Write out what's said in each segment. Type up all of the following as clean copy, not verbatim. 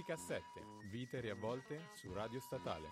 Musicassette, vite riavvolte su Radio Statale.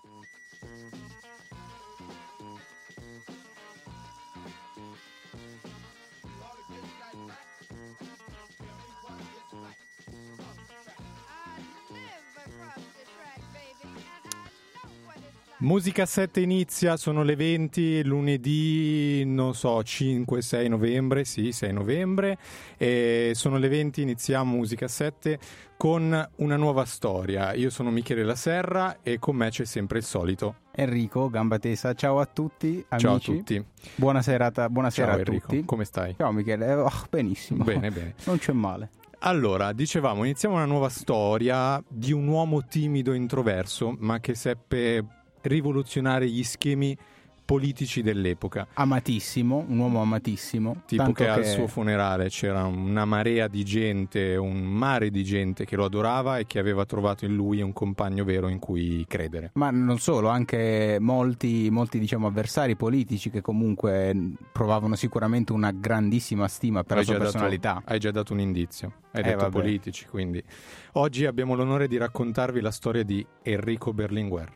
Musicassette inizia, sono le 20, lunedì, non so, 5-6 novembre, sì, 6 novembre, e sono le 20, iniziamo Musicassette con una nuova storia. Io sono Michele La Serra e con me c'è sempre il solito Enrico Gambatesa. Ciao a tutti, amici. Ciao a tutti. Buonasera Ciao, a Enrico, tutti. come stai? Ciao Michele, benissimo. Bene. Non c'è male. Allora, dicevamo, iniziamo una nuova storia di un uomo timido e introverso, ma che seppe rivoluzionare gli schemi politici dell'epoca. Amatissimo, un uomo amatissimo. Tipo tanto che al suo funerale c'era una marea di gente, un mare di gente che lo adorava e che aveva trovato in lui un compagno vero in cui credere. Ma non solo, anche molti diciamo avversari politici che comunque provavano sicuramente una grandissima stima per la sua personalità. Hai già dato un indizio, hai detto vabbè. Politici, quindi. Oggi abbiamo l'onore di raccontarvi la storia di Enrico Berlinguer.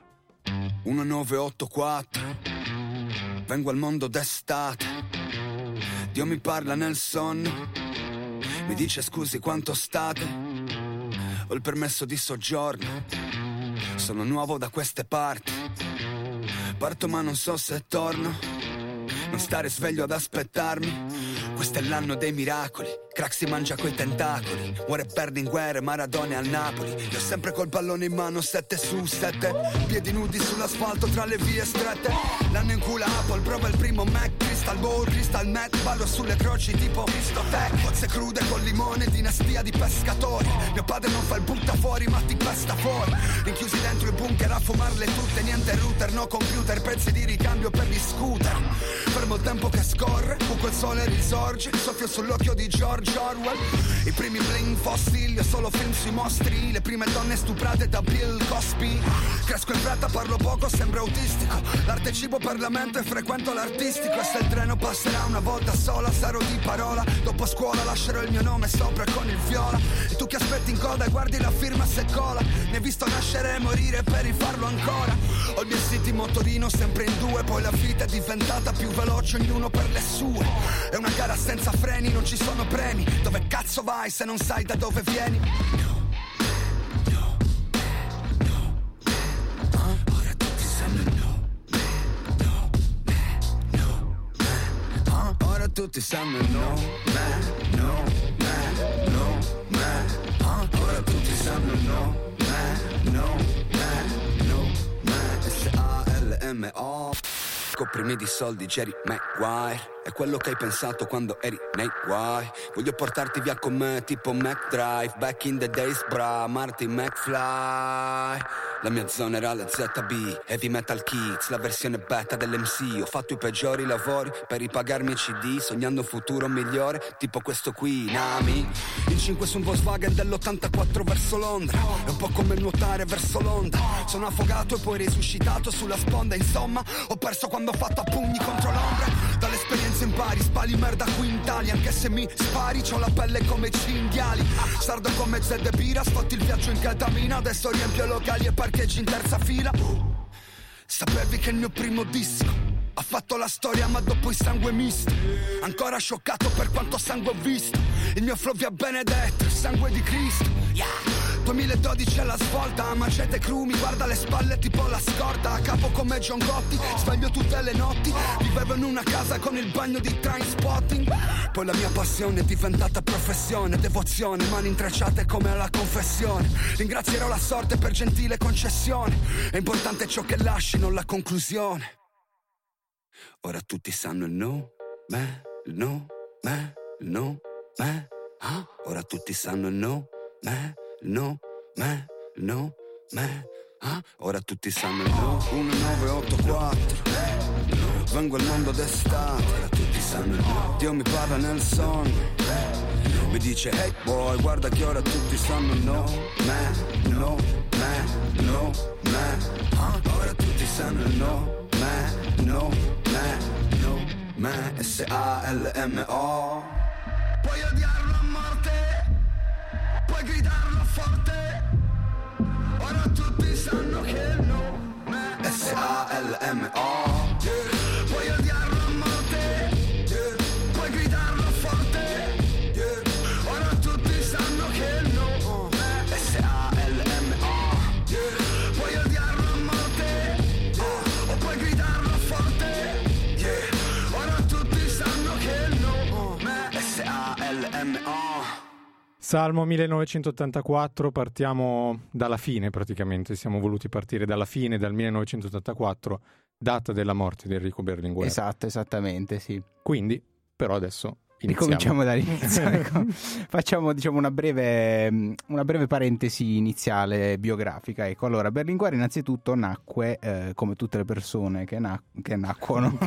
1984, vengo al mondo d'estate, Dio mi parla nel sonno, mi dice scusi quanto state, ho il permesso di soggiorno, sono nuovo da queste parti, parto ma non so se torno, non stare sveglio ad aspettarmi, questo è l'anno dei miracoli, crack si mangia coi tentacoli, muore Berlinguer, Maradona al Napoli, io sempre col pallone in mano 7 su 7, piedi nudi sull'asfalto tra le vie strette, l'anno in cui la Apple prova il primo Mac, Crystal Ball, Crystal Meth, ballo sulle croci tipo Cristotech, cozze crude col limone, dinastia di pescatori, mio padre non fa il butta fuori ma ti pesta fuori, rinchiusi dentro il bunker a fumarle tutte, niente router, no computer, pezzi di ricambio per gli scooter, fermo il tempo che scorre, buco il sole risorge, soffio sull'occhio di George Orwell, i primi bling fossili, solo film sui mostri, le prime donne stuprate da Bill Cosby, cresco in fretta, parlo poco, sembro autistico, l'arte è cibo per la mente, frequento l'artistico, e se il treno passerà una volta sola, sarò di parola, dopo scuola lascerò il mio nome sopra con il viola, e tu che aspetti in coda e guardi la firma se cola, ne hai visto nascere e morire per rifarlo ancora, ho il mio city motorino sempre in due, poi la vita è diventata più veloce, ognuno per le sue, è una gara senza freni, non ci sono premi, dove cazzo vai se non sai da dove vieni? Ora tutti sanno ora tutti sanno ora tutti sanno S-A-L-M-O. Coprimi di soldi Jerry Maguire, è quello che hai pensato quando eri nei guai, voglio portarti via con me tipo McDrive, back in the days bra, Marty McFly, la mia zona era la ZB, Heavy Metal Kids, la versione beta dell'MC, ho fatto i peggiori lavori per ripagarmi i CD, sognando un futuro migliore, tipo questo qui, Nami, in 5 su un Volkswagen dell'84 verso Londra, è un po' come nuotare verso l'onda, sono affogato e poi risuscitato sulla sponda, insomma, ho perso quando ho fatto a pugni contro l'ombra, dall'esperienza impari, spali merda qui in Italia, anche se mi spari c'ho la pelle come cinghiali, sardo come Zed Bira, sfatti il viaggio in ketamina, adesso riempio locali e parcheggi in terza fila, sapevi che il mio primo disco ha fatto la storia ma dopo il sangue misto, ancora scioccato per quanto sangue ho visto, il mio flow vi ha benedetto, il sangue di Cristo, 2012 alla svolta, macete crumi, guarda le spalle tipo la scorta, a capo come John Gotti, sveglio tutte le notti, vivevo in una casa con il bagno di Trainspotting, poi la mia passione è diventata professione, devozione, mani intrecciate come alla confessione, ringrazierò la sorte per gentile concessione, è importante ciò che lasci, non la conclusione, ora tutti sanno il nome, ora tutti sanno il nome, ora tutti sanno il 1984, vengo al mondo d'estate, ora tutti sanno Dio mi parla nel sonno, mi dice hey boy guarda che ora tutti sanno ora tutti sanno S-A-L-M-O. Puoi odiarlo a morte, puoi gridarlo forte, tutti sanno che il nome è SALMO. Puoi odiarlo a morte, puoi gridarlo forte, ora tutti sanno che il nome è SALMO. Puoi odiarlo a morte, o puoi gridarlo forte, ora tutti sanno che il nome è SALMO. Salmo 1984, partiamo dalla fine praticamente, siamo voluti partire dalla fine, dal 1984, data della morte di Enrico Berlinguer. Esatto, esattamente, sì. Quindi, però adesso ricominciamo dall'inizio. Ecco. Facciamo una breve parentesi iniziale biografica. Ecco, allora, Berlinguer innanzitutto nacque come tutte le persone che nascono.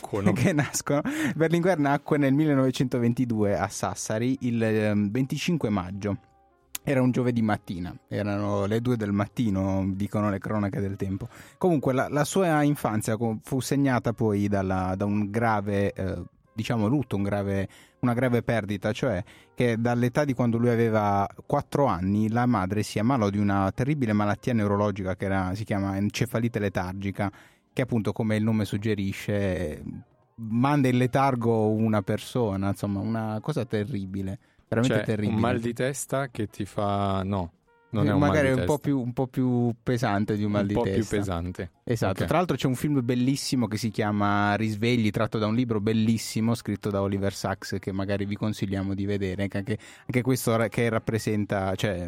Berlinguer nacque nel 1922 a Sassari il 25 maggio. Era un giovedì mattina, erano le 2 del mattino, dicono le cronache del tempo. Comunque la sua infanzia fu segnata poi da un grave lutto, una grave perdita, cioè che dall'età di quando lui aveva 4 anni la madre si ammalò di una terribile malattia neurologica che si chiama encefalite letargica, che appunto, come il nome suggerisce, manda in letargo una persona, insomma una cosa terribile, veramente terribile. Un mal di testa che ti fa... No. Non è un magari mal di testa. un po' più pesante di un mal di testa. Un po' più pesante. Esatto. Okay. Tra l'altro c'è un film bellissimo che si chiama Risvegli, tratto da un libro bellissimo scritto da Oliver Sacks, che magari vi consigliamo di vedere, anche questo che rappresenta, cioè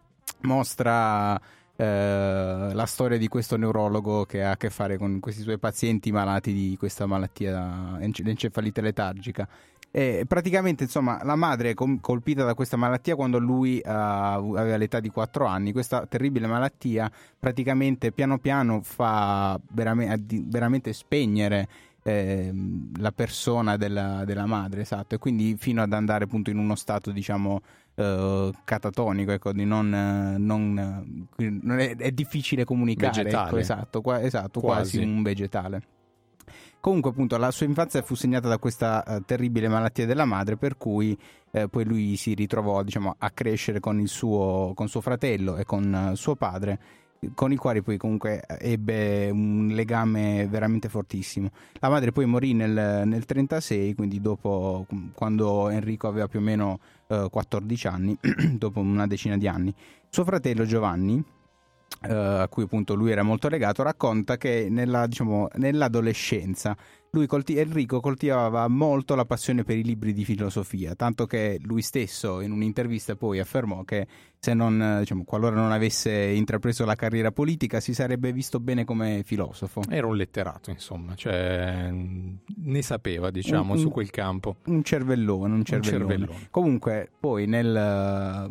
mostra la storia di questo neurologo che ha a che fare con questi suoi pazienti malati di questa malattia, l'encefalite letargica. E praticamente, insomma, la madre è colpita da questa malattia quando lui aveva l'età di 4 anni. Questa terribile malattia praticamente piano piano fa veramente spegnere la persona della madre, esatto, e quindi fino ad andare appunto in uno stato, diciamo, catatonico, ecco, di non è difficile comunicare, vegetale. Ecco, esatto, quasi un vegetale. Comunque, appunto, la sua infanzia fu segnata da questa terribile malattia della madre, per cui poi lui si ritrovò, diciamo, a crescere con suo fratello e con suo padre, con i quali poi comunque ebbe un legame veramente fortissimo. La madre poi morì nel 36, quindi dopo, quando Enrico aveva più o meno 14 anni, dopo una decina di anni. Suo fratello Giovanni, a cui appunto lui era molto legato, racconta che nell'adolescenza Enrico coltivava molto la passione per i libri di filosofia, tanto che lui stesso in un'intervista poi affermò che qualora non avesse intrapreso la carriera politica si sarebbe visto bene come filosofo. Era un letterato, insomma, cioè ne sapeva, diciamo, su quel campo. Un cervellone. Comunque poi nel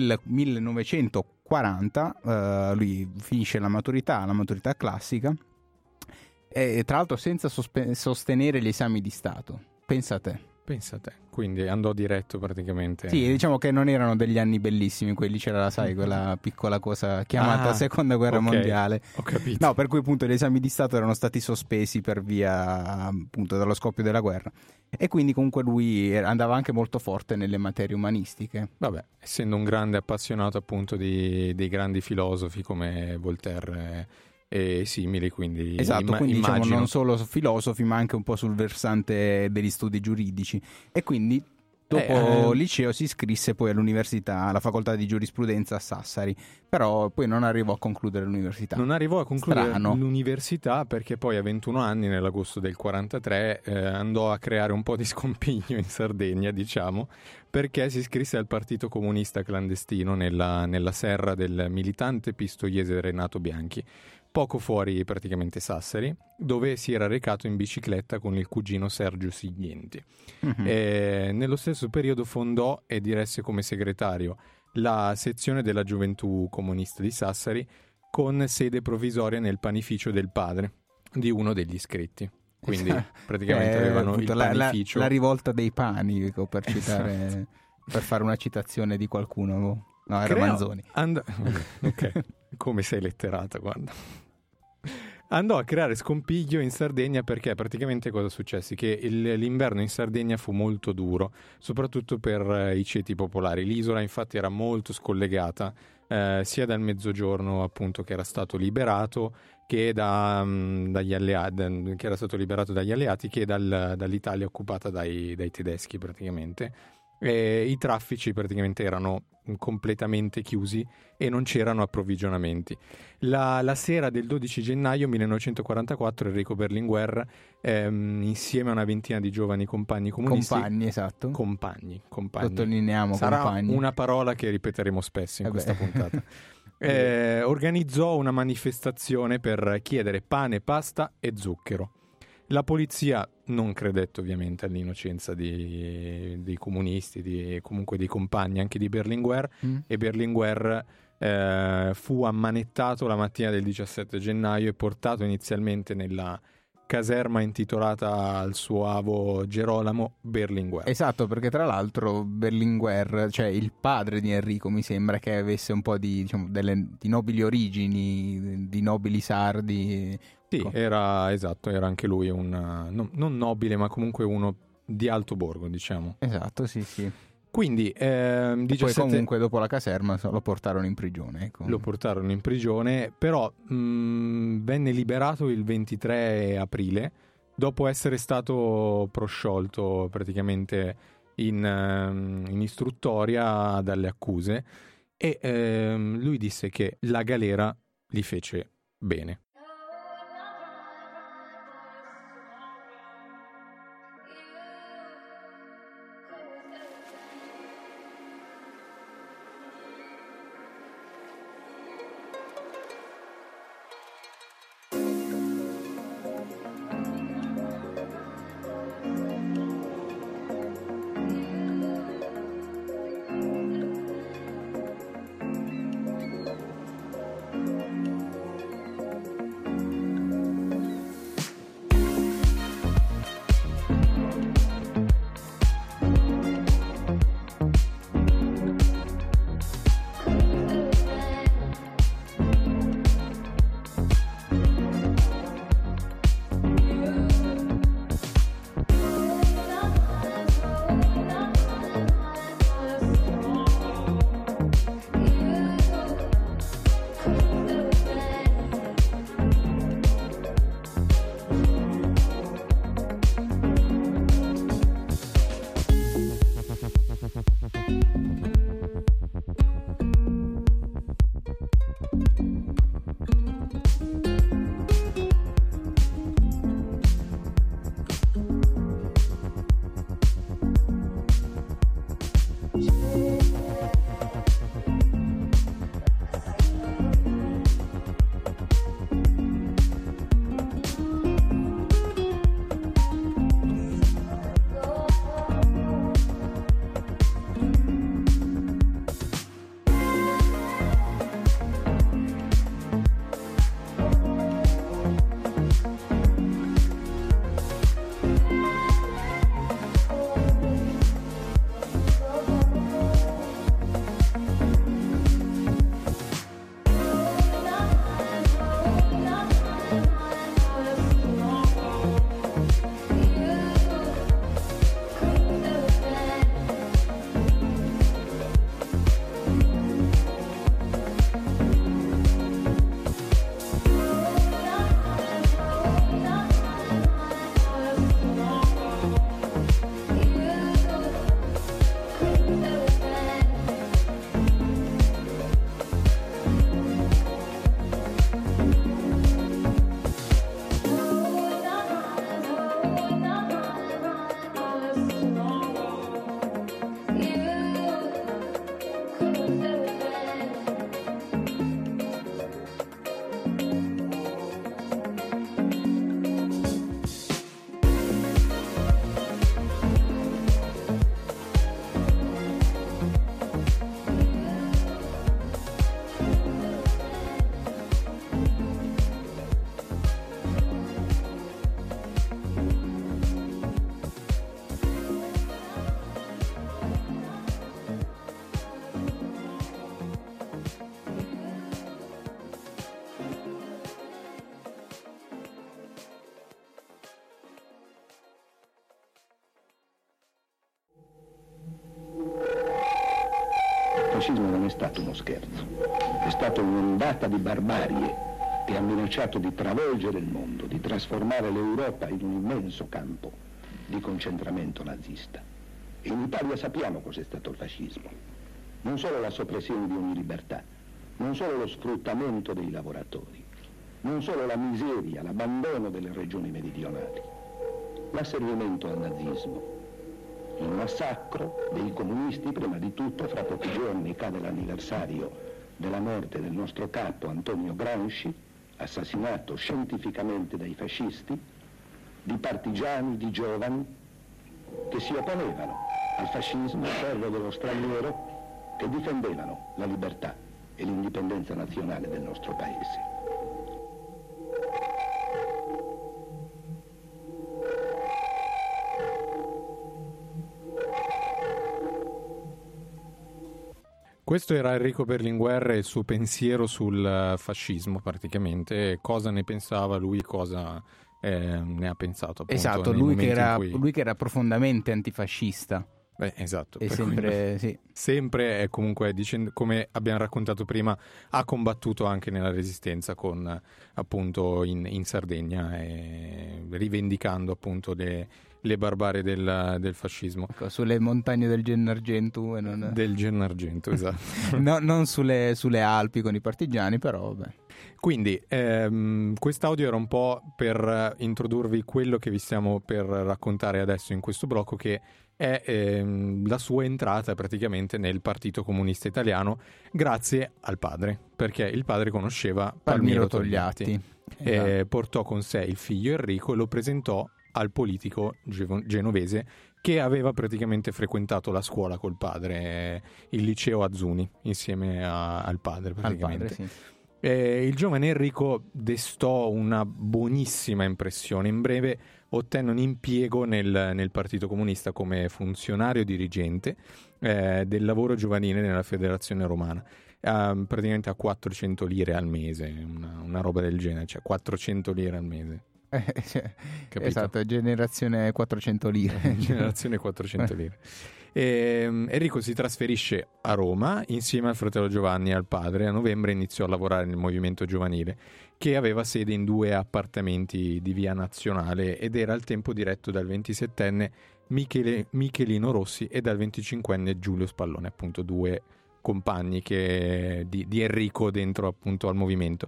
1940 lui finisce la maturità classica, e tra l'altro senza sostenere gli esami di Stato. Pensa a te, quindi andò diretto praticamente. Sì, diciamo che non erano degli anni bellissimi quelli, c'era, sai, quella piccola cosa chiamata Seconda Guerra Mondiale. Ho capito. No, per cui appunto gli esami di Stato erano stati sospesi per via appunto dello scoppio della guerra, e quindi comunque lui andava anche molto forte nelle materie umanistiche. Vabbè, essendo un grande appassionato appunto dei grandi filosofi come Voltaire e simili, quindi esatto, quindi immagino. Diciamo non solo filosofi ma anche un po' sul versante degli studi giuridici, e quindi dopo liceo si iscrisse poi all'università, alla facoltà di giurisprudenza a Sassari, però poi non arrivò a concludere l'università. L'università perché poi a 21 anni, nell'agosto del 43, andò a creare un po' di scompiglio in Sardegna, diciamo, perché si iscrisse al Partito Comunista clandestino nella serra del militante pistoiese Renato Bianchi, poco fuori praticamente Sassari, dove si era recato in bicicletta con il cugino Sergio Siglienti. Nello stesso periodo fondò e diresse come segretario la sezione della Gioventù Comunista di Sassari, con sede provvisoria nel panificio del padre di uno degli iscritti. Quindi praticamente avevano il panificio. La rivolta dei pani, ecco, per citare per fare una citazione di qualcuno. No, era Manzoni. Ok, come sei letterata, guarda. Andò a creare scompiglio in Sardegna perché praticamente cosa successe? Che l'inverno in Sardegna fu molto duro, soprattutto per i ceti popolari. L'isola infatti era molto scollegata sia dal Mezzogiorno, appunto, che era stato liberato, che dagli alleati, che era stato liberato dagli alleati, che dall'Italia occupata dai tedeschi praticamente. I traffici praticamente erano completamente chiusi e non c'erano approvvigionamenti. La sera del 12 gennaio 1944 Enrico Berlinguer, insieme a una ventina di giovani compagni comunisti, esatto, compagni, sottolineiamo, sarà compagni, una parola che ripeteremo spesso in questa puntata, organizzò una manifestazione per chiedere pane, pasta e zucchero. La polizia non credette ovviamente all'innocenza dei comunisti, comunque dei compagni anche di Berlinguer, e Berlinguer fu ammanettato la mattina del 17 gennaio e portato inizialmente nella caserma intitolata al suo avo Gerolamo Berlinguer. Esatto, perché tra l'altro Berlinguer, cioè il padre di Enrico, mi sembra che avesse un po' di, diciamo, di nobili origini, di nobili sardi. Sì, era anche lui non nobile, ma comunque uno di alto borgo, diciamo. Esatto, sì. Quindi 17... poi comunque dopo la caserma lo portarono in prigione. Ecco. Lo portarono in prigione, però venne liberato il 23 aprile, dopo essere stato prosciolto praticamente in istruttoria dalle accuse, e lui disse che la galera gli fece bene. fascismo non è stato uno scherzo, è stata un'ondata di barbarie che ha minacciato di travolgere il mondo, di trasformare l'Europa in un immenso campo di concentramento nazista. E in Italia sappiamo cos'è stato il fascismo. Non solo la soppressione di ogni libertà, non solo lo sfruttamento dei lavoratori, non solo la miseria, l'abbandono delle regioni meridionali, l'asservimento al nazismo, il massacro dei comunisti. Prima di tutto, fra pochi giorni cade l'anniversario della morte del nostro capo Antonio Gramsci, assassinato scientificamente dai fascisti, di partigiani, di giovani che si opponevano al fascismo, al ferro dello straniero, che difendevano la libertà e l'indipendenza nazionale del nostro paese. Questo era Enrico Berlinguer e il suo pensiero sul fascismo, praticamente. Cosa ne pensava lui, cosa ne ha pensato, appunto. Esatto, lui che era profondamente antifascista. Esatto. E sempre, sì. Sempre, comunque, come abbiamo raccontato prima, ha combattuto anche nella resistenza appunto in Sardegna, rivendicando appunto le barbarie del fascismo. Ecco, sulle montagne del Gennargentu del Gennargentu, esatto. No, non sulle Alpi con i partigiani, però vabbè. Quindi quest'audio era un po' per introdurvi quello che vi stiamo per raccontare adesso in questo blocco, che è la sua entrata praticamente nel Partito Comunista Italiano grazie al padre, perché il padre conosceva Palmiro Togliatti. Esatto. Portò con sé il figlio Enrico e lo presentò al politico genovese che aveva praticamente frequentato la scuola col padre, il liceo Azzuni, insieme al padre praticamente. Al padre, sì. Il giovane Enrico destò una buonissima impressione. In breve ottenne un impiego nel Partito Comunista come funzionario dirigente del lavoro giovanile nella Federazione Romana, praticamente a 400 lire al mese, una roba del genere, cioè 400 lire al mese. Esatto, generazione 400 lire. Generazione 400 lire. Enrico si trasferisce a Roma insieme al fratello Giovanni e al padre. A novembre iniziò a lavorare nel movimento giovanile, che aveva sede in 2 appartamenti di Via Nazionale ed era al tempo diretto dal 27enne Michelino Rossi e dal 25enne Giulio Spallone, appunto 2 compagni di Enrico dentro appunto al movimento.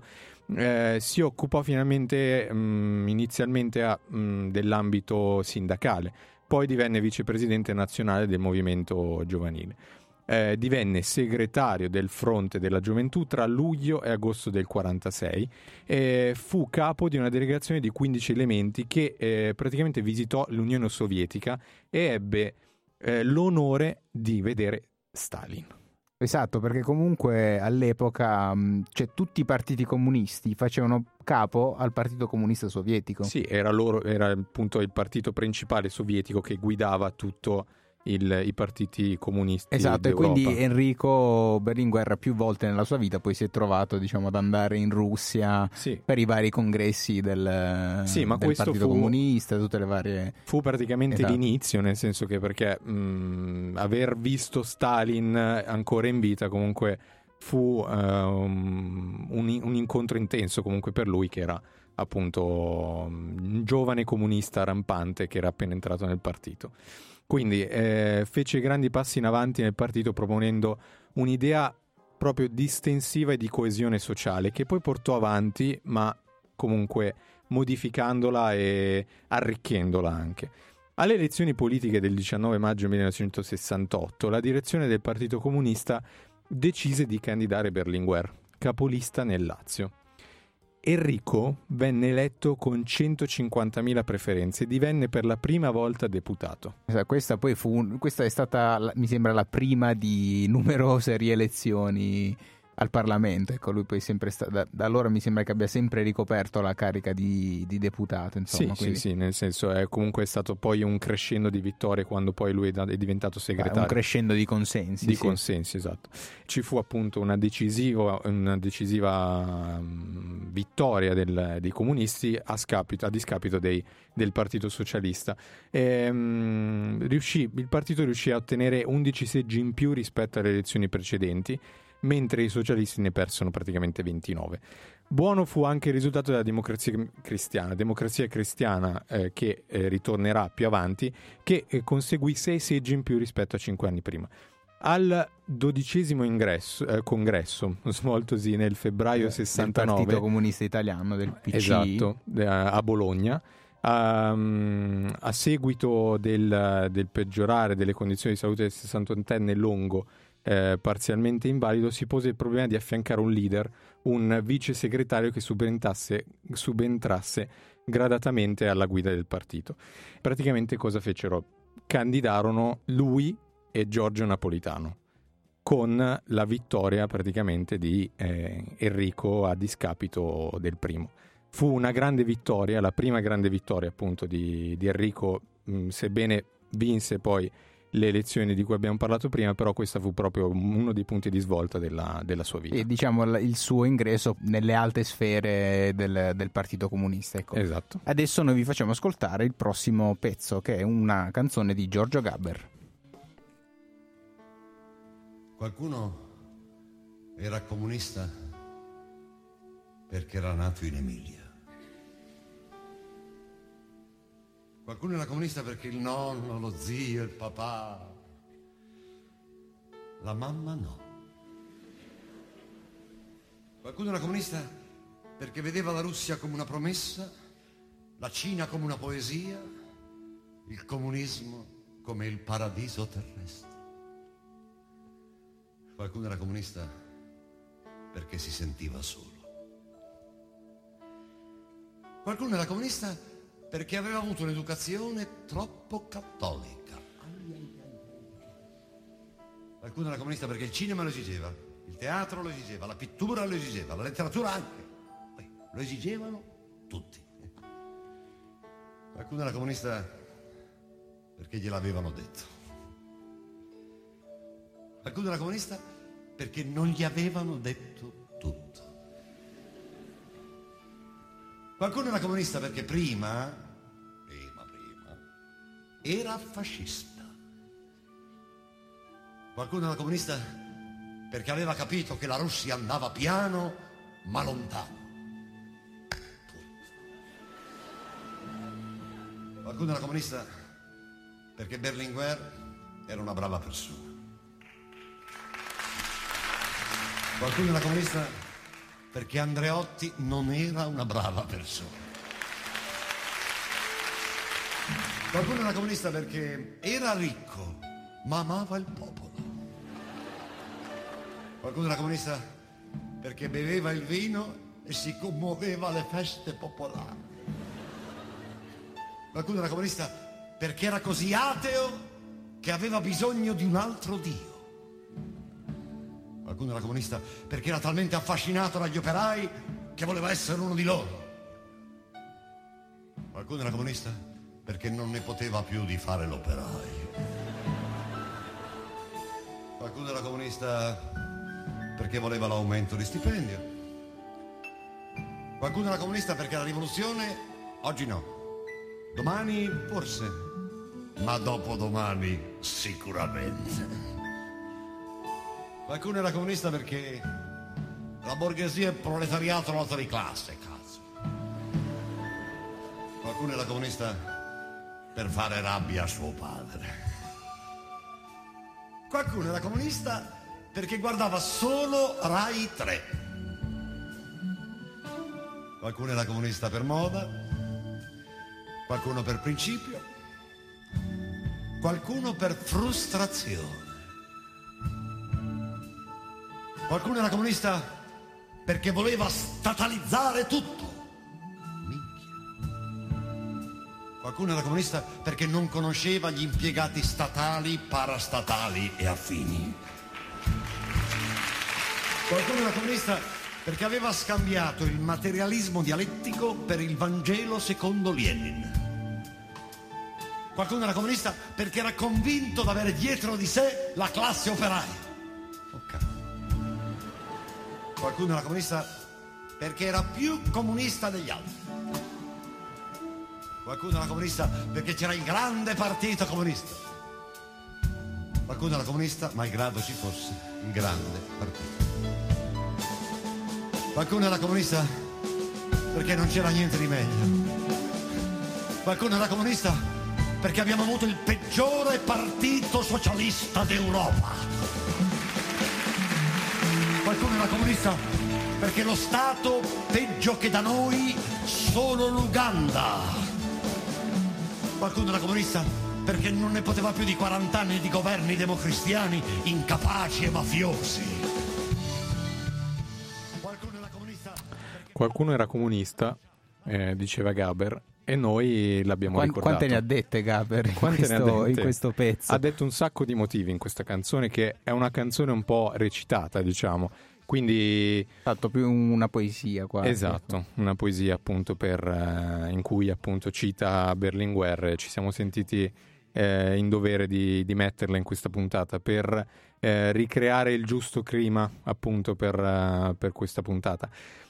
Si occupò finalmente inizialmente dell'ambito sindacale, poi divenne vicepresidente nazionale del movimento giovanile. Divenne segretario del Fronte della Gioventù tra luglio e agosto del 46 e fu capo di una delegazione di 15 elementi che praticamente visitò l'Unione Sovietica e ebbe l'onore di vedere Stalin. Esatto, perché comunque all'epoca tutti i partiti comunisti facevano capo al Partito Comunista Sovietico. Sì, era appunto il partito principale sovietico che guidava tutto i partiti comunisti. Esatto, d'Europa. E quindi Enrico Berlinguer più volte nella sua vita poi si è trovato, diciamo, ad andare in Russia per i vari congressi del Partito Comunista, tutte le varie... Fu praticamente l'inizio, nel senso che perché aver visto Stalin ancora in vita comunque fu un incontro intenso comunque per lui, che era appunto un giovane comunista rampante che era appena entrato nel partito. Quindi fece grandi passi in avanti nel partito proponendo un'idea proprio distensiva e di coesione sociale, che poi portò avanti, ma comunque modificandola e arricchendola anche. Alle elezioni politiche del 19 maggio 1968 la direzione del Partito Comunista decise di candidare Berlinguer, capolista nel Lazio. Enrico venne eletto con 150.000 preferenze e divenne per la prima volta deputato. Questa è stata, mi sembra, la prima di numerose rielezioni al Parlamento. Ecco, lui poi sempre da allora mi sembra che abbia sempre ricoperto la carica di deputato, insomma. Sì, nel senso è comunque stato poi un crescendo di vittorie quando poi lui è diventato segretario. Un crescendo di consensi. Consensi, esatto. Ci fu appunto una decisiva vittoria dei comunisti a discapito del Partito Socialista. Il partito riuscì a ottenere 11 seggi in più rispetto alle elezioni precedenti, mentre i socialisti ne persero praticamente 29. Buono fu anche il risultato della democrazia cristiana che ritornerà più avanti, che conseguì 6 seggi in più rispetto a 5 anni prima. Al 12° congresso svoltosi nel febbraio 69 del Partito Comunista Italiano, del PC, esatto, a Bologna, a seguito del peggiorare delle condizioni di salute del 68enne Longo, parzialmente invalido, si pose il problema di affiancare un leader, un vice segretario che subentrasse gradatamente alla guida del partito. Praticamente cosa fecero? Candidarono lui e Giorgio Napolitano, con la vittoria praticamente di Enrico a discapito del primo. Fu una grande vittoria, la prima grande vittoria appunto di Enrico, sebbene vinse poi le elezioni di cui abbiamo parlato prima, però questo fu proprio uno dei punti di svolta della sua vita. E diciamo il suo ingresso nelle alte sfere del Partito Comunista. Ecco. Esatto. Adesso noi vi facciamo ascoltare il prossimo pezzo, che è una canzone di Giorgio Gaber. Qualcuno era comunista perché era nato in Emilia. Qualcuno era comunista perché il nonno, lo zio, il papà. La mamma no. Qualcuno era comunista perché vedeva la Russia come una promessa, la Cina come una poesia, il comunismo come il paradiso terrestre. Qualcuno era comunista perché si sentiva solo. Qualcuno era comunista perché aveva avuto un'educazione troppo cattolica. Qualcuno era comunista perché il cinema lo esigeva, il teatro lo esigeva, la pittura lo esigeva, la letteratura anche. Lo esigevano tutti. Qualcuno era comunista perché gliel'avevano detto. Qualcuno era comunista perché non gli avevano detto tutto. Qualcuno era comunista perché prima era fascista. Qualcuno era comunista perché aveva capito che la Russia andava piano ma lontano. Qualcuno era comunista perché Berlinguer era una brava persona. Qualcuno era comunista perché Andreotti non era una brava persona. Qualcuno era comunista perché era ricco, ma amava il popolo. Qualcuno era comunista perché beveva il vino e si commuoveva alle feste popolari. Qualcuno era comunista perché era così ateo che aveva bisogno di un altro Dio. Qualcuno era comunista perché era talmente affascinato dagli operai che voleva essere uno di loro. Qualcuno era comunista perché non ne poteva più di fare l'operaio. Qualcuno era comunista perché voleva l'aumento di stipendio. Qualcuno era comunista perché la rivoluzione oggi no, domani forse, ma dopodomani sicuramente. Qualcuno era comunista perché la borghesia e il proletariato lotta di classe, cazzo. Qualcuno era comunista per fare rabbia a suo padre. Qualcuno era comunista perché guardava solo Rai 3. Qualcuno era comunista per moda, qualcuno per principio, qualcuno per frustrazione. Qualcuno era comunista perché voleva statalizzare tutto. Qualcuno era comunista perché non conosceva gli impiegati statali, parastatali e affini. Qualcuno era comunista perché aveva scambiato il materialismo dialettico per il Vangelo secondo Lenin. Qualcuno era comunista perché era convinto di avere dietro di sé la classe operaia. Okay. Qualcuno era comunista perché era più comunista degli altri. Qualcuno era comunista perché c'era il grande partito comunista. Qualcuno era comunista malgrado ci fosse il grande partito. Qualcuno era comunista perché non c'era niente di meglio. Qualcuno era comunista perché abbiamo avuto il peggiore partito socialista d'Europa. Qualcuno era comunista perché lo Stato peggio che da noi solo l'Uganda. Qualcuno era comunista perché non ne poteva più di 40 anni di governi democristiani incapaci e mafiosi. Qualcuno era comunista, diceva Gaber, e noi l'abbiamo ricordato. Quante ne ha dette Gaber in questo pezzo? Ha detto un sacco di motivi in questa canzone, che è una canzone un po' recitata, diciamo. Quindi fatto più una poesia quasi. Esatto, una poesia appunto in cui appunto cita Berlinguer. Ci siamo sentiti in dovere di metterla in questa puntata per ricreare il giusto clima appunto per questa puntata.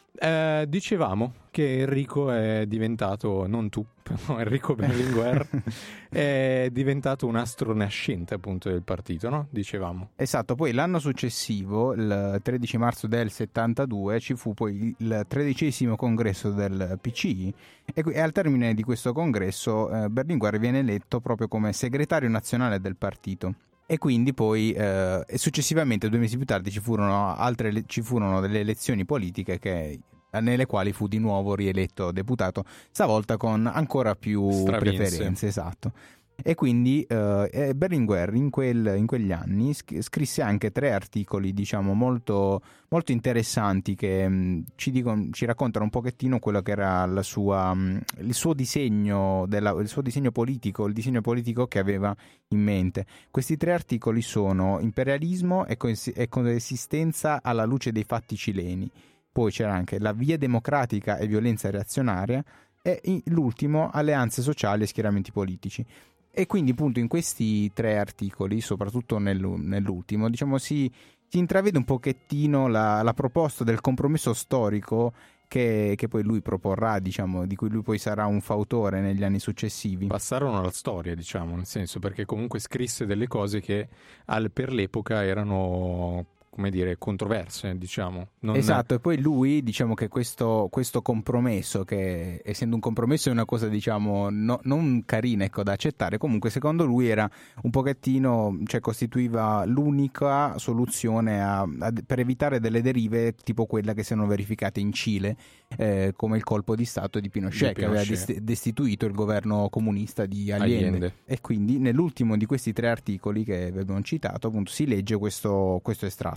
Dicevamo che Enrico è diventato, non tu, però Enrico Berlinguer è diventato un astro nascente appunto del partito, no? Dicevamo. Esatto, poi l'anno successivo, il 13 marzo del 72, ci fu poi il 13° congresso del PCI e al termine di questo congresso Berlinguer viene eletto proprio come segretario nazionale del partito. E quindi poi successivamente 2 mesi più tardi ci furono delle elezioni politiche nelle quali fu di nuovo rieletto deputato, stavolta con ancora più preferenze. Esatto. E quindi Berlinguer in quegli anni scrisse anche 3 articoli, diciamo, molto, molto interessanti che ci raccontano un pochettino quello che era il suo disegno politico, il disegno politico che aveva in mente. Questi 3 articoli sono Imperialismo e coesistenza alla luce dei fatti cileni. Poi c'era anche La via democratica e violenza reazionaria e l'ultimo Alleanze sociali e schieramenti politici. E quindi appunto in questi 3 articoli, soprattutto nell'ultimo, diciamo si intravede un pochettino la proposta del compromesso storico che poi lui proporrà, diciamo, di cui lui poi sarà un fautore negli anni successivi. Passarono alla storia, diciamo, nel senso, perché comunque scrisse delle cose che per l'epoca erano, come dire, controverse, diciamo. Esatto, e poi lui, diciamo che questo compromesso, che essendo un compromesso è una cosa, diciamo, non carina, ecco, da accettare, comunque secondo lui era un pochettino, cioè costituiva l'unica soluzione per evitare delle derive tipo quella che si erano verificate in Cile, come il colpo di stato di Pinochet. Che aveva destituito il governo comunista di Allende. E quindi nell'ultimo di questi 3 articoli che abbiamo citato, appunto, si legge questo estratto.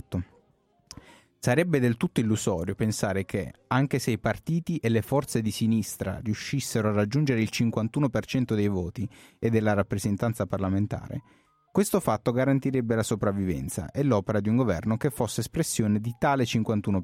Sarebbe del tutto illusorio pensare che, anche se i partiti e le forze di sinistra riuscissero a raggiungere il 51% dei voti e della rappresentanza parlamentare, questo fatto garantirebbe la sopravvivenza e l'opera di un governo che fosse espressione di tale 51%.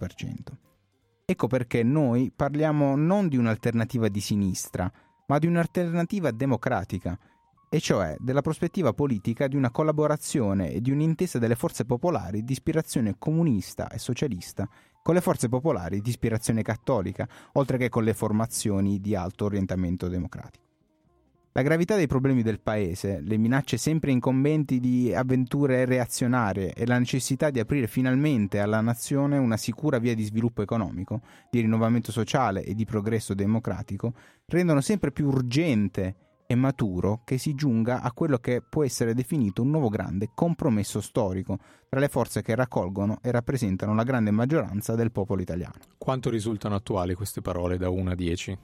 Ecco perché noi parliamo non di un'alternativa di sinistra, ma di un'alternativa democratica, e cioè della prospettiva politica di una collaborazione e di un'intesa delle forze popolari di ispirazione comunista e socialista con le forze popolari di ispirazione cattolica, oltre che con le formazioni di alto orientamento democratico. La gravità dei problemi del paese, le minacce sempre incombenti di avventure reazionarie e la necessità di aprire finalmente alla nazione una sicura via di sviluppo economico, di rinnovamento sociale e di progresso democratico rendono sempre più urgente e maturo che si giunga a quello che può essere definito un nuovo grande compromesso storico tra le forze che raccolgono e rappresentano la grande maggioranza del popolo italiano. Quanto risultano attuali queste parole da 1 a 10?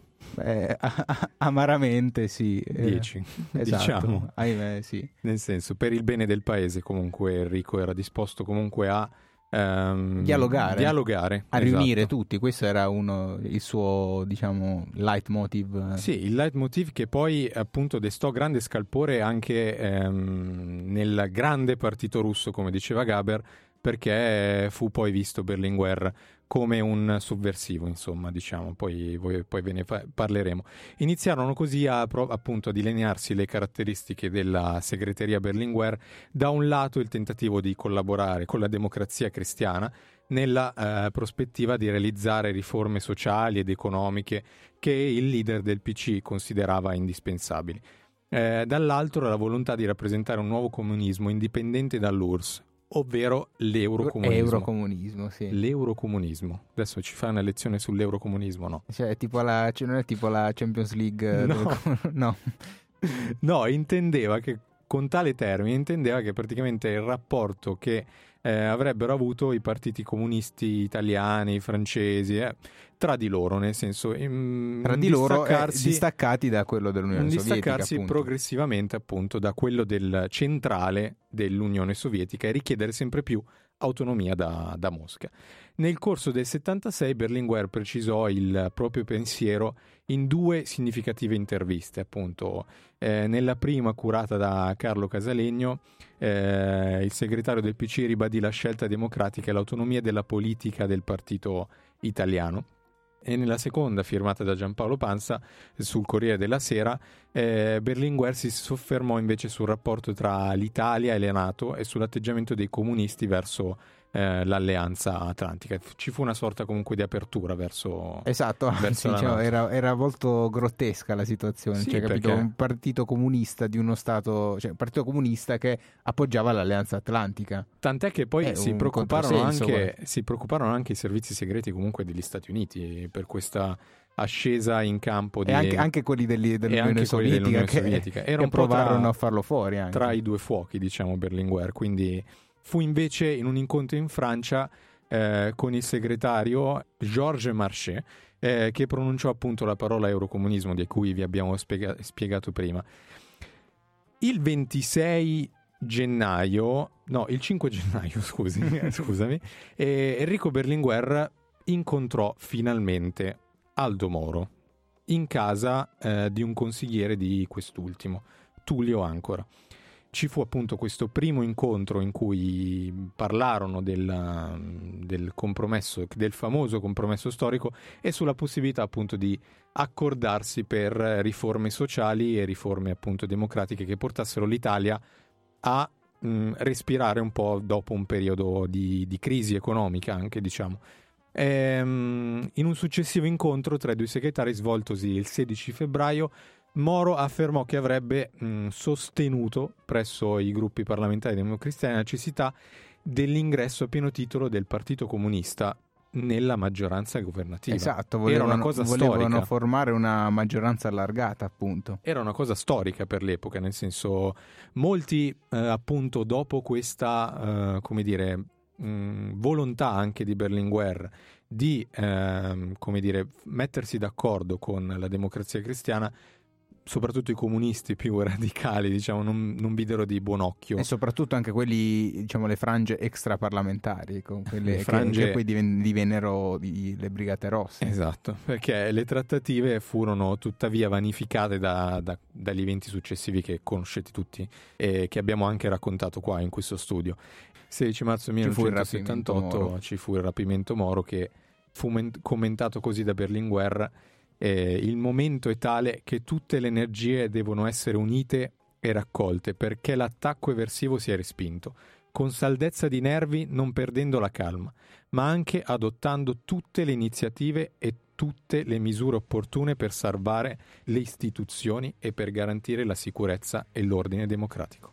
Amaramente sì. 10, esatto. Diciamo. Ahimè, sì. Nel senso, per il bene del paese comunque Enrico era disposto comunque a dialogare, a riunire tutti. Questo era il suo, diciamo, leitmotiv. Sì, il leitmotiv che poi appunto destò grande scalpore anche nel grande partito russo, come diceva Gaber, perché fu poi visto Berlinguer come un sovversivo, insomma, diciamo, poi ve ne parleremo. Iniziarono così appunto a delinearsi le caratteristiche della segreteria Berlinguer. Da un lato il tentativo di collaborare con la Democrazia Cristiana nella prospettiva di realizzare riforme sociali ed economiche che il leader del PC considerava indispensabili. Dall'altro la volontà di rappresentare un nuovo comunismo indipendente dall'URSS, ovvero l'eurocomunismo. Sì. L'eurocomunismo. Adesso ci fa una lezione sull'eurocomunismo, no? Cioè, non è tipo la Champions League? No. No, intendeva che, con tale termine, intendeva che praticamente il rapporto che avrebbero avuto i partiti comunisti italiani, francesi, tra di loro, nel senso tra di loro distaccati da quello dell'Unione Sovietica, distaccarsi appunto. Progressivamente appunto da quello del centrale dell'Unione Sovietica e richiedere sempre più autonomia da Mosca. Nel corso del 76 Berlinguer precisò il proprio pensiero in 2 significative interviste, appunto. Nella prima, curata da Carlo Casalegno, il segretario del PC ribadì la scelta democratica e l'autonomia della politica del partito italiano. E nella seconda, firmata da Giampaolo Pansa sul Corriere della Sera, Berlinguer si soffermò invece sul rapporto tra l'Italia e la NATO e sull'atteggiamento dei comunisti verso l'alleanza atlantica. Ci fu una sorta comunque di apertura verso verso la NATO. Era molto grottesca la situazione, sì, cioè, capito? perché... un partito comunista di uno stato, cioè un partito comunista che appoggiava l'alleanza atlantica, tant'è che poi si preoccuparono anche i servizi segreti comunque degli Stati Uniti per questa ascesa in campo di... e anche quelli dell'Unione Sovietica era che un po' provarono a farlo fuori anche. Tra i 2 fuochi, diciamo, Berlinguer. Quindi fu invece in un incontro in Francia con il segretario Georges Marchais che pronunciò appunto la parola eurocomunismo, di cui vi abbiamo spiegato prima. Il 5 gennaio, scusami, Enrico Berlinguer incontrò finalmente Aldo Moro in casa di un consigliere di quest'ultimo, Tullio Ancora. Ci fu appunto questo primo incontro in cui parlarono del compromesso, del famoso compromesso storico, e sulla possibilità appunto di accordarsi per riforme sociali e riforme appunto democratiche che portassero l'Italia a respirare un po' dopo un periodo di crisi economica anche, diciamo. In un successivo incontro tra i 2 segretari, svoltosi il 16 febbraio, Moro affermò che avrebbe sostenuto presso i gruppi parlamentari democristiani la necessità dell'ingresso a pieno titolo del Partito Comunista nella maggioranza governativa. Esatto, volevano formare una maggioranza allargata, appunto. Era una cosa storica per l'epoca, nel senso, molti appunto dopo questa volontà anche di Berlinguer di mettersi d'accordo con la Democrazia Cristiana, soprattutto i comunisti più radicali, diciamo, non videro di buon occhio. E soprattutto anche quelli, diciamo, le frange extraparlamentari, con quelle che poi divennero le Brigate Rosse. Esatto, perché le trattative furono tuttavia vanificate dagli eventi successivi che conoscete tutti e che abbiamo anche raccontato qua in questo studio. 16 marzo 1978 ci fu il rapimento Moro, che fu commentato così da Berlinguer: il momento è tale che tutte le energie devono essere unite e raccolte perché l'attacco eversivo sia respinto, con saldezza di nervi, non perdendo la calma, ma anche adottando tutte le iniziative e tutte le misure opportune per salvare le istituzioni e per garantire la sicurezza e l'ordine democratico.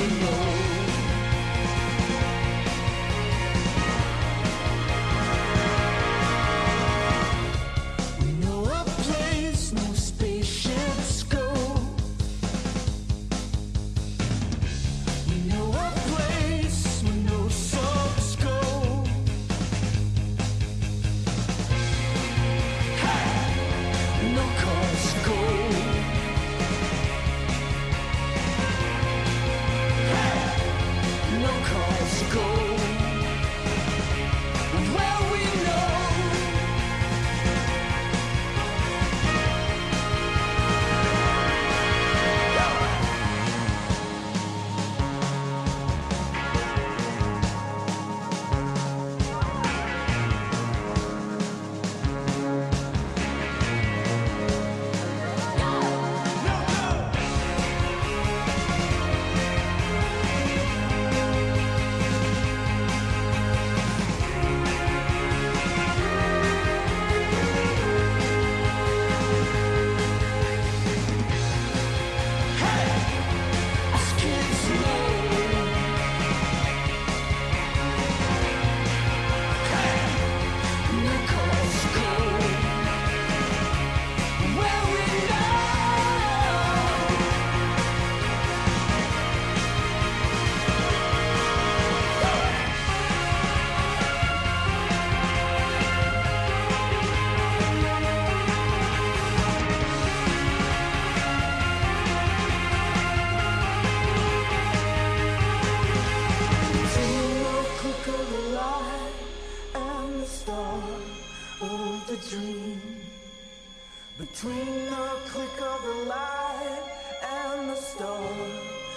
Between the click of the light and the start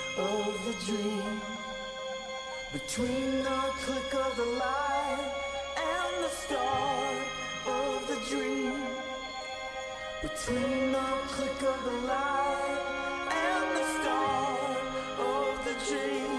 of the dream. Between the click of the light and the start of the dream. Between the click of the light and the start of the dream.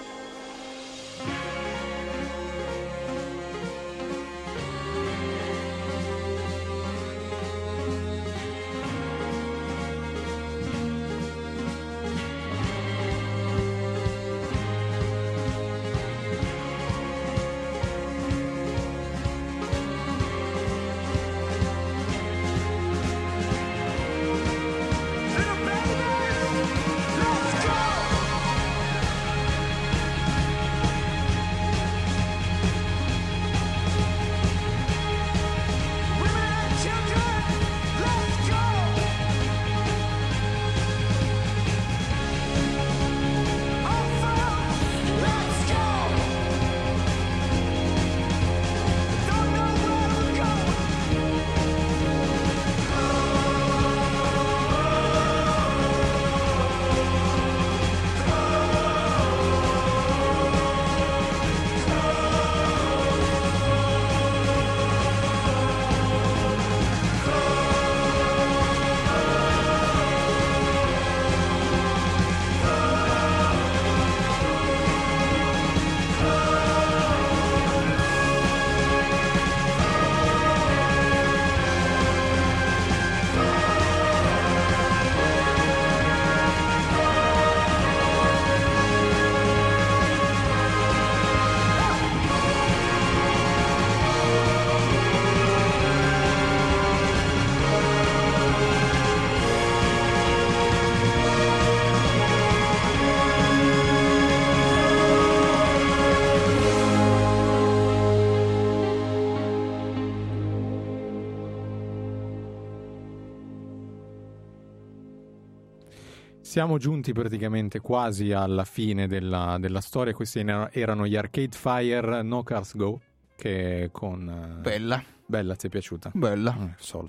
Siamo giunti praticamente quasi alla fine della storia. Questi erano gli Arcade Fire, No Cars Go, che con... Bella, ti è piaciuta? Bella. So.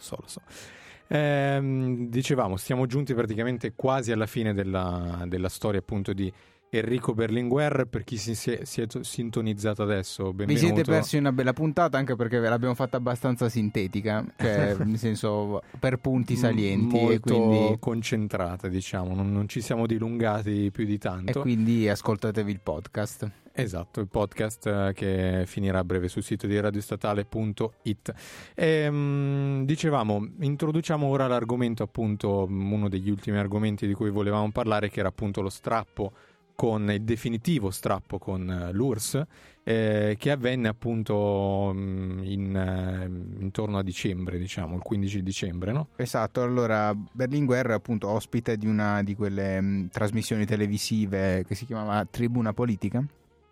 Dicevamo, siamo giunti praticamente quasi alla fine della storia appunto di Enrico Berlinguer. Per chi si è sintonizzato adesso, benvenuto. Vi siete persi una bella puntata, anche perché ve l'abbiamo fatta abbastanza sintetica, cioè nel senso per punti salienti, molto e quindi concentrata, diciamo, non ci siamo dilungati più di tanto, e quindi ascoltatevi il podcast. Esatto, il podcast che finirà a breve sul sito di radiostatale.it. Dicevamo, introduciamo ora l'argomento, appunto uno degli ultimi argomenti di cui volevamo parlare, che era appunto lo strappo con il definitivo strappo con l'URSS, che avvenne appunto intorno a dicembre, diciamo il 15 dicembre, no? Esatto. Allora Berlinguer, appunto ospite di una di quelle trasmissioni televisive che si chiamava Tribuna Politica,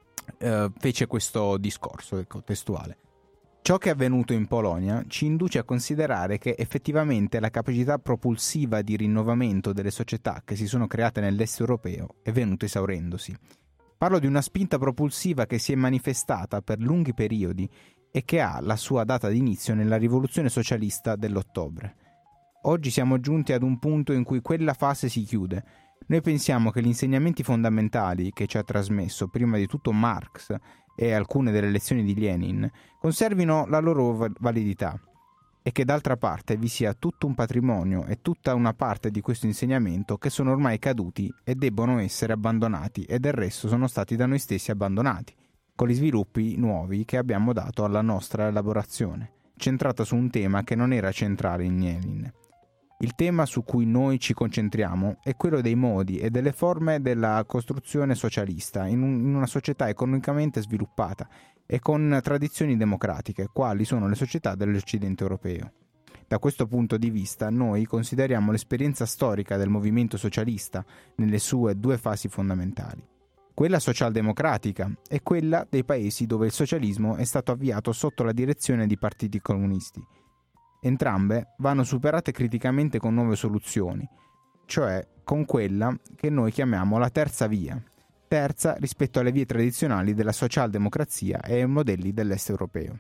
fece questo discorso, ecco, testuale. Ciò che è avvenuto in Polonia ci induce a considerare che effettivamente la capacità propulsiva di rinnovamento delle società che si sono create nell'est europeo è venuta esaurendosi. Parlo di una spinta propulsiva che si è manifestata per lunghi periodi e che ha la sua data di inizio nella rivoluzione socialista dell'ottobre. Oggi siamo giunti ad un punto in cui quella fase si chiude. Noi pensiamo che gli insegnamenti fondamentali che ci ha trasmesso prima di tutto Marx e alcune delle lezioni di Lenin conservino la loro validità e che d'altra parte vi sia tutto un patrimonio e tutta una parte di questo insegnamento che sono ormai caduti e debbono essere abbandonati, e del resto sono stati da noi stessi abbandonati, con gli sviluppi nuovi che abbiamo dato alla nostra elaborazione, centrata su un tema che non era centrale in Lenin. Il tema su cui noi ci concentriamo è quello dei modi e delle forme della costruzione socialista in una società economicamente sviluppata e con tradizioni democratiche, quali sono le società dell'Occidente europeo. Da questo punto di vista noi consideriamo l'esperienza storica del movimento socialista nelle sue due fasi fondamentali: quella socialdemocratica e quella dei paesi dove il socialismo è stato avviato sotto la direzione di partiti comunisti. Entrambe vanno superate criticamente con nuove soluzioni, cioè con quella che noi chiamiamo la terza via, terza rispetto alle vie tradizionali della socialdemocrazia e ai modelli dell'est europeo.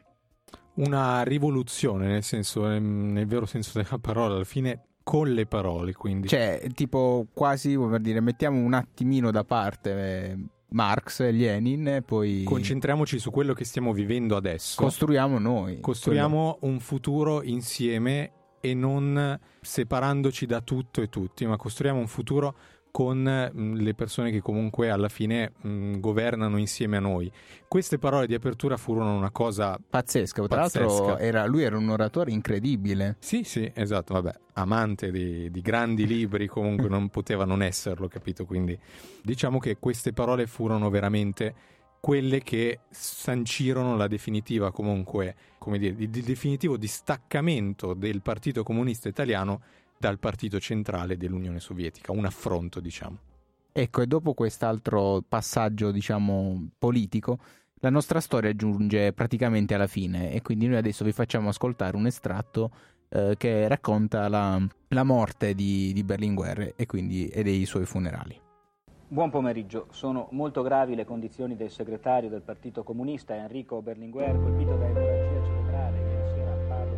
Una rivoluzione, nel vero senso della parola, alla fine con le parole, quindi. Cioè, tipo quasi, per dire, mettiamo un attimino da parte Marx e Lenin e poi concentriamoci su quello che stiamo vivendo adesso. Costruiamo noi. Costruiamo un futuro insieme e non separandoci da tutto e tutti, ma costruiamo un futuro con le persone che comunque alla fine governano insieme a noi. Queste parole di apertura furono una cosa pazzesca. Tra l'altro lui era un oratore incredibile. Sì, esatto, vabbè, amante di grandi libri, comunque non poteva non esserlo, capito? Quindi diciamo che queste parole furono veramente quelle che sancirono la definitiva, comunque, come dire, il definitivo distaccamento del Partito Comunista Italiano dal partito centrale dell'Unione Sovietica, un affronto, diciamo. Ecco, e dopo quest'altro passaggio, diciamo, politico, la nostra storia giunge praticamente alla fine, e quindi noi adesso vi facciamo ascoltare un estratto che racconta la morte di Berlinguer e dei suoi funerali. Buon pomeriggio. Sono molto gravi le condizioni del segretario del Partito Comunista, Enrico Berlinguer, colpito da emorragia cerebrale ieri sera a Padova.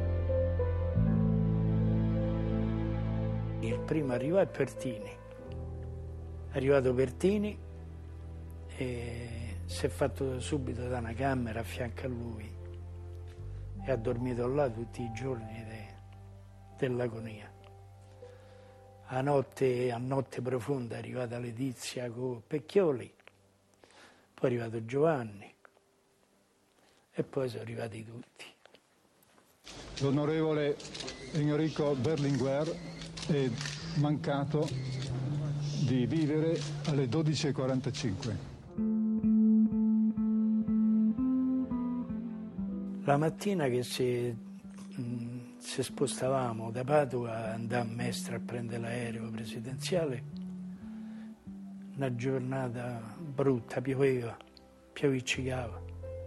Il primo arrivò è Pertini. È arrivato Pertini e si è fatto subito da una camera a fianco a lui e ha dormito là tutti i giorni dell'agonia. A notte profonda è arrivata Letizia con Pecchioli, poi è arrivato Giovanni e poi sono arrivati tutti. L'onorevole Enrico Berlinguer è mancato di vivere alle 12:45. La mattina che se spostavamo da Padova, andammo a Mestre a prendere l'aereo presidenziale, una giornata brutta, pioviccicava.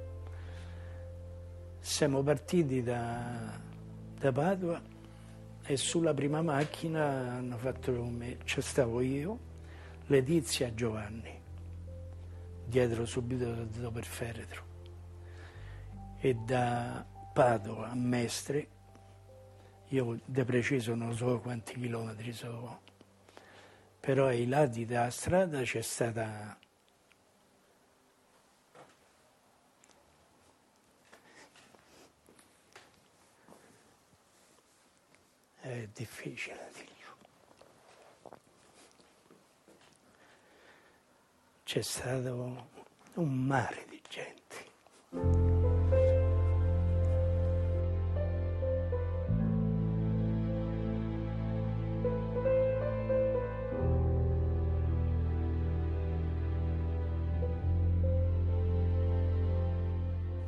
Siamo partiti da Padova e sulla prima macchina hanno fatto con me, ci stavo io, Letizia e Giovanni, dietro subito dopo il feretro. E da Padova a Mestre, io di preciso non so quanti chilometri sono, però ai lati della strada c'è stata è difficile dirlo. C'è stato un mare di gente.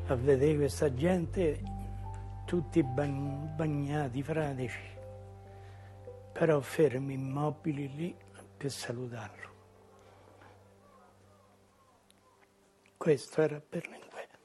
a vedere questa gente tutti bagnati, fradici, però fermi immobili lì per salutarlo. Questo era Berlinguer.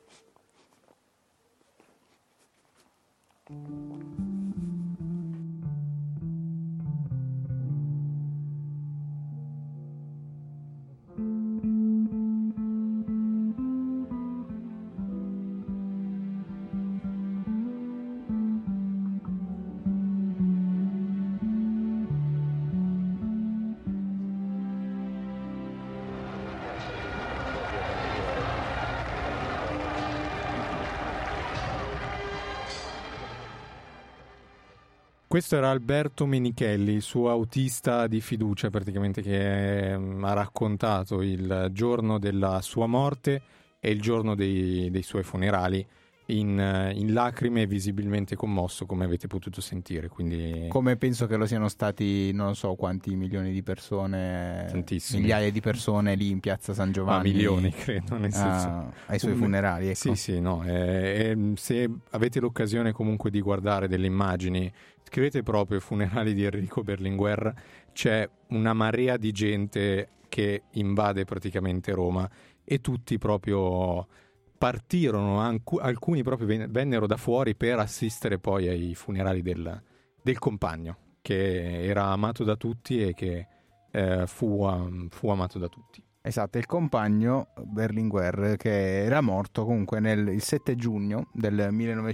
Questo era Alberto Menichelli, il suo autista di fiducia praticamente, che ha raccontato il giorno della sua morte e il giorno dei suoi funerali in lacrime, visibilmente commosso, come avete potuto sentire. Quindi, come penso che lo siano stati non so quanti milioni di persone, tantissimi, migliaia di persone lì in piazza San Giovanni, milioni credo, nel senso, ai suoi funerali, ecco. Sì, no, se avete l'occasione comunque di guardare delle immagini, scrivete proprio funerali di Enrico Berlinguer, c'è una marea di gente che invade praticamente Roma e tutti proprio partirono, alcuni proprio vennero da fuori per assistere poi ai funerali del compagno, che era amato da tutti e che fu amato da tutti. Esatto, il compagno Berlinguer, che era morto comunque il 7 giugno del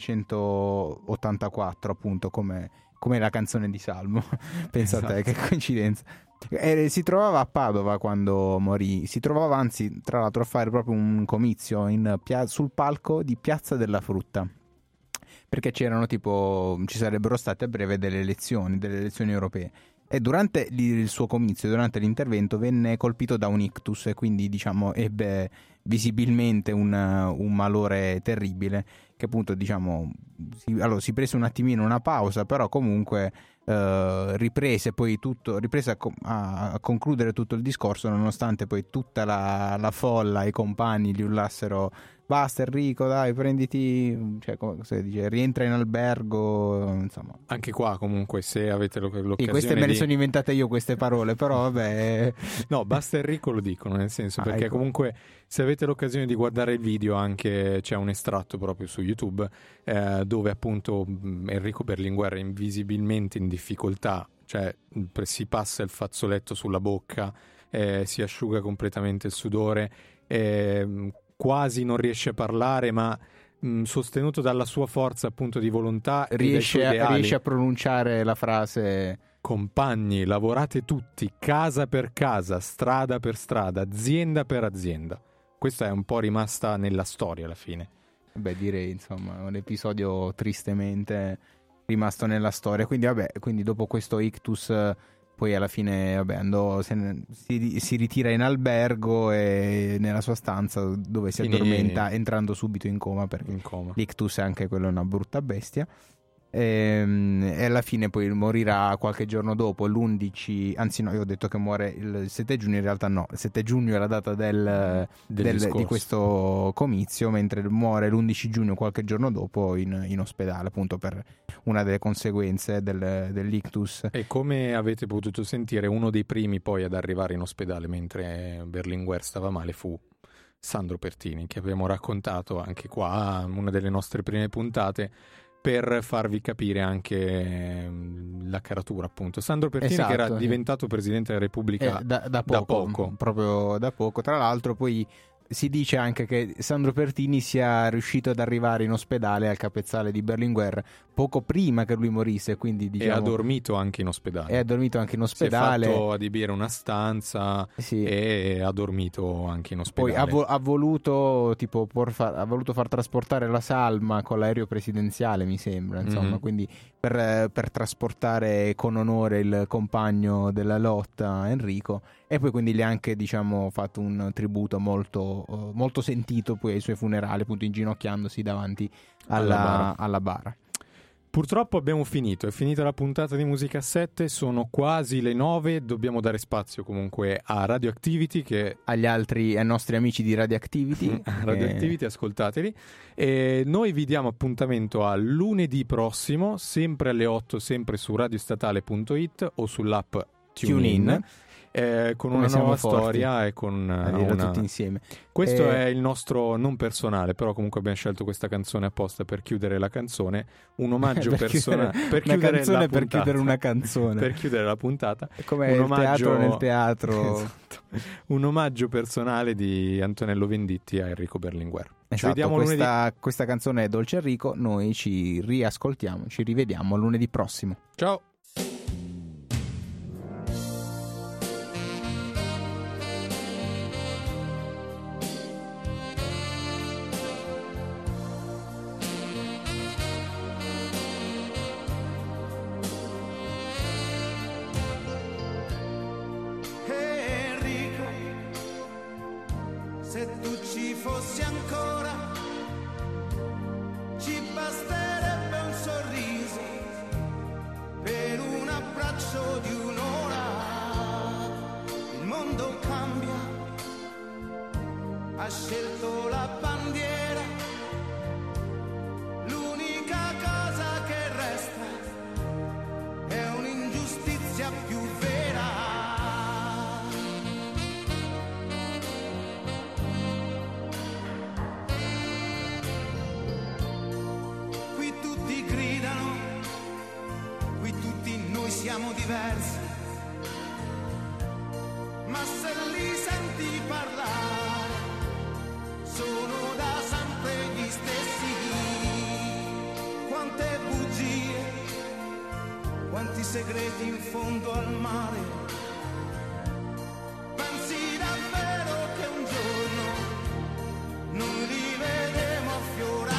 1984, appunto, come la canzone di Salmo. Pensate, esatto. Che coincidenza. Si trovava a Padova quando morì, si trovava anzi tra l'altro a fare proprio un comizio sul palco di Piazza della Frutta, perché ci sarebbero state a breve delle elezioni europee. E durante il suo comizio, durante l'intervento, venne colpito da un ictus e quindi ebbe visibilmente un malore terribile, che appunto si prese un attimino una pausa, però comunque riprese a concludere tutto il discorso, nonostante poi tutta la folla, i compagni gli urlassero: basta Enrico, dai, prenditi, rientra in albergo, insomma. Anche qua comunque, se avete l'occasione, queste me le sono inventate io queste parole, però vabbè. No, basta Enrico lo dicono, nel senso, perché ecco. Comunque se avete l'occasione di guardare il video, anche c'è un estratto proprio su YouTube dove appunto Enrico Berlinguer è visibilmente in difficoltà, cioè si passa il fazzoletto sulla bocca, si asciuga completamente il sudore, quasi non riesce a parlare, ma sostenuto dalla sua forza appunto di volontà, riesce a pronunciare la frase: compagni, lavorate tutti, casa per casa, strada per strada, azienda per azienda. Questa è un po' rimasta nella storia alla fine. Beh, direi, insomma, un episodio tristemente rimasto nella storia. Quindi dopo questo ictus poi alla fine si ritira in albergo e nella sua stanza, dove si addormenta entrando subito in coma, perché l'ictus è anche quello una brutta bestia. E alla fine poi morirà qualche giorno dopo, l'11, anzi no, io ho detto che muore il 7 giugno, in realtà no, il 7 giugno è la data di questo comizio, mentre muore l'11 giugno, qualche giorno dopo, in ospedale, appunto per una delle conseguenze dell'ictus. E come avete potuto sentire, uno dei primi poi ad arrivare in ospedale mentre Berlinguer stava male fu Sandro Pertini, che abbiamo raccontato anche qua, una delle nostre prime puntate, per farvi capire anche la caratura, appunto. Sandro Pertini, esatto, che era diventato Presidente della Repubblica da poco. Proprio da poco. Tra l'altro poi si dice anche che Sandro Pertini sia riuscito ad arrivare in ospedale al capezzale di Berlinguer poco prima che lui morisse, quindi e ha dormito anche in ospedale. Si è fatto adibire una stanza, sì, e ha dormito anche in ospedale. Poi ha voluto far trasportare la salma con l'aereo presidenziale, mi sembra, insomma, quindi per trasportare con onore il compagno della lotta Enrico, e poi quindi gli ha anche fatto un tributo molto, molto sentito poi ai suoi funerali, appunto inginocchiandosi davanti alla bara. Purtroppo abbiamo finito, è finita la puntata di Musica a 7, sono quasi le 9, dobbiamo dare spazio comunque a Radioactivity, che ai nostri amici di Radioactivity. Radioactivity, ascoltateli. E noi vi diamo appuntamento a lunedì prossimo, sempre alle 8, sempre su radiostatale.it o sull'app TuneIn. Con una nuova storia e con tutti insieme. Questo è il nostro non personale, però comunque abbiamo scelto questa canzone apposta per chiudere la canzone, un omaggio personale per chiudere una canzone, per chiudere la puntata, come un teatro nel teatro. Esatto. Un omaggio personale di Antonello Venditti a Enrico Berlinguer. Esatto, vediamo questa canzone è Dolce Enrico, noi ci riascoltiamo, ci rivediamo lunedì prossimo. Ciao. Se tu ci fossi ancora, ci basterebbe un sorriso per un abbraccio di un'ora. Il mondo cambia, ha scelto la bandiera, l'unica cosa che resta è un'ingiustizia più vera. Siamo diversi, ma se li senti parlare sono da sempre gli stessi. Quante bugie, quanti segreti in fondo al mare. Pensi davvero che un giorno noi li vedremo affiorare?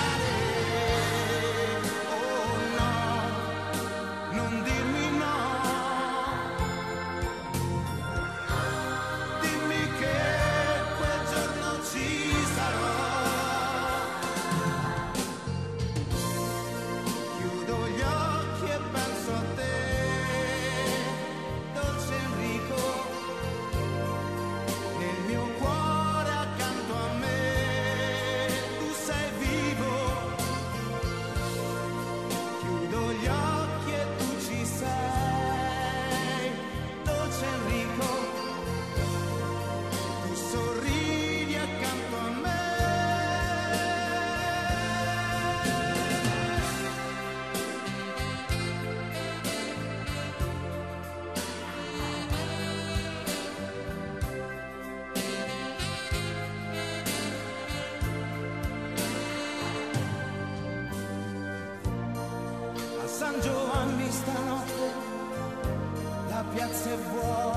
San Giovanni stanotte la piazza è vuota.